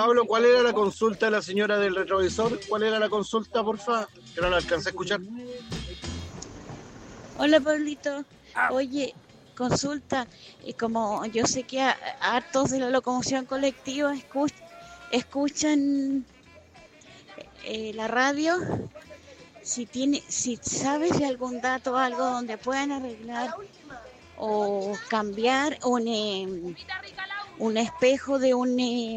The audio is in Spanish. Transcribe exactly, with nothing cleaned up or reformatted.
Pablo, ¿cuál era la consulta de la señora del retrovisor? ¿Cuál era la consulta, porfa? Que no la alcancé a escuchar. Hola, Pablito. Oye, consulta, y como yo sé que a- hartos de la locomoción colectiva escuch- escuchan eh, la radio, si tiene, si sabes de algún dato o algo donde puedan arreglar o cambiar un, eh, un espejo de un eh,